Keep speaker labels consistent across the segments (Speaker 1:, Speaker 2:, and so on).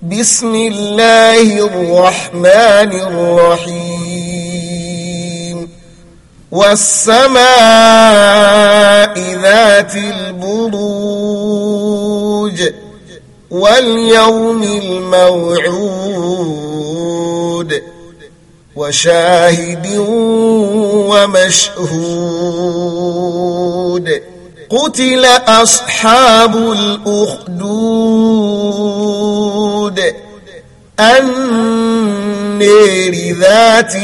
Speaker 1: بسم الله الرحمن الرحيم والسماء ذات البروج واليوم الموعود وشاهد ومشهود قتل أصحاب الأخدود النار ذات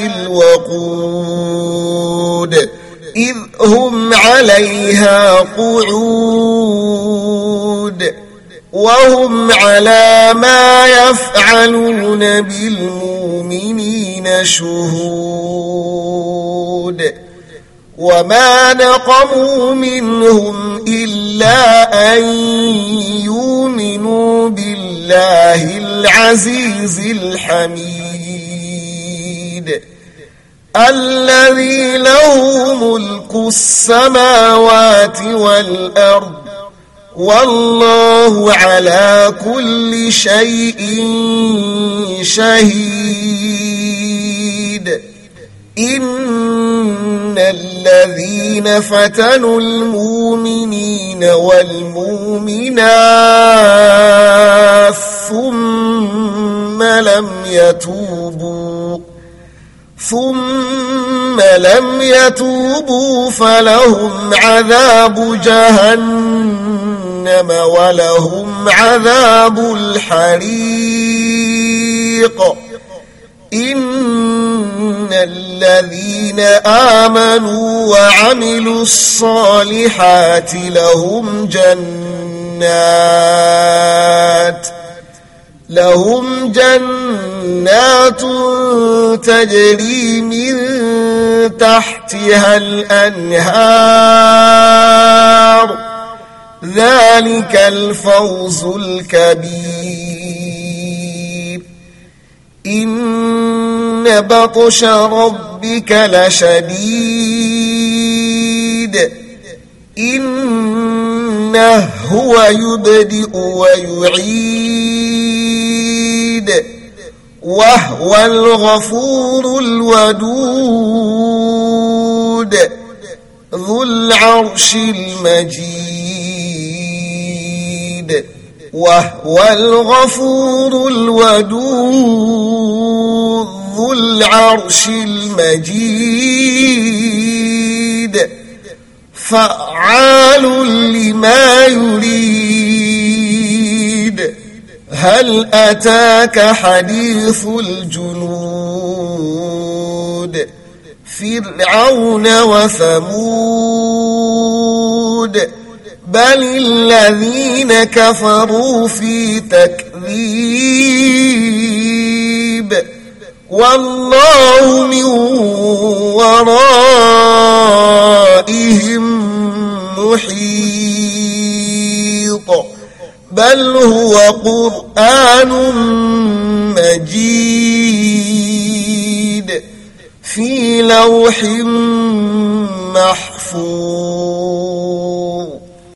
Speaker 1: الوقود إذ هم عليها قعود وهم على ما يفعلون بالمؤمنين شهود وما نقموا منهم إلا أن يؤمنوا بالله العزيز الحميد الذي له ملك السماوات والأرض والله على كل شيء شهيد إن الذين فتنوا المؤمنين والمؤمنات ثم لم يتوبوا فلهم عذاب جهنم ولهم عذاب الحريق إن الذين آمنوا وعملوا الصالحات لهم جنات تجري من تحتها الأنهار ذلك الفوز الكبير إن بطش ربك لشديد إنه هو يبدئ ويعيد وهو الغفور الودود ذو العرش المجيد وهو الغفور الودود ذو العرش المجيد فعال لما يريد هل أتاك حديث الجنود فرعون وثمود بل الذين كفروا في تكذيب والله من ورائهم محيط بل هو قرآن مجيد في لوح محفوظ